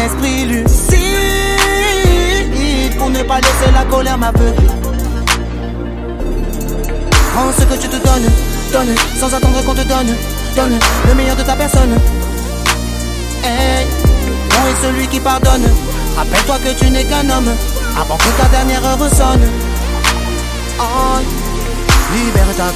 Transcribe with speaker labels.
Speaker 1: esprit lucide pour ne pas laisser la colère m'aveugler. Prends ce que tu te donnes, donne, sans attendre qu'on te donne, donne le meilleur de ta personne. Hey, bon est celui qui pardonne. Rappelle-toi que tu n'es qu'un homme avant que ta dernière heure sonne. Oh, libère ta